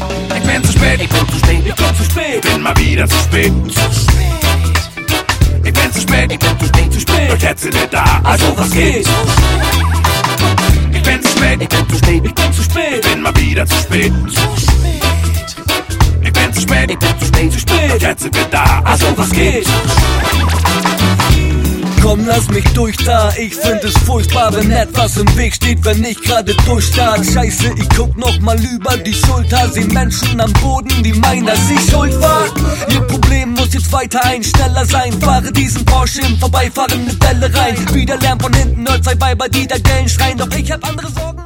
Ich bin zu spät, ich bin zu spät, ich bin zu spät, bin mal wieder zu spät. Ich bin zu spät, ich bin zu spät, zu spät, doch jetzt sind wir da, also was geht? Ich bin zu spät, ich bin zu spät, ich bin zu spät, bin mal wieder zu spät. Ich bin zu spät, ich bin zu spät, zu spät, doch jetzt sind wir da, also was geht? Komm, lass mich durch da, ich find es furchtbar, wenn etwas im Weg steht, wenn ich gerade durchstart. Scheiße, ich guck noch mal über die Schulter, seh Menschen am Boden, die meinen, dass ich schuld war. Ihr Problem muss jetzt weiter schneller sein, fahre diesen Porsche im Vorbeifahren eine Welle rein. Wieder Lärm von hinten, hört zwei Weiber, die da Gellen schreien, doch ich hab andere Sorgen.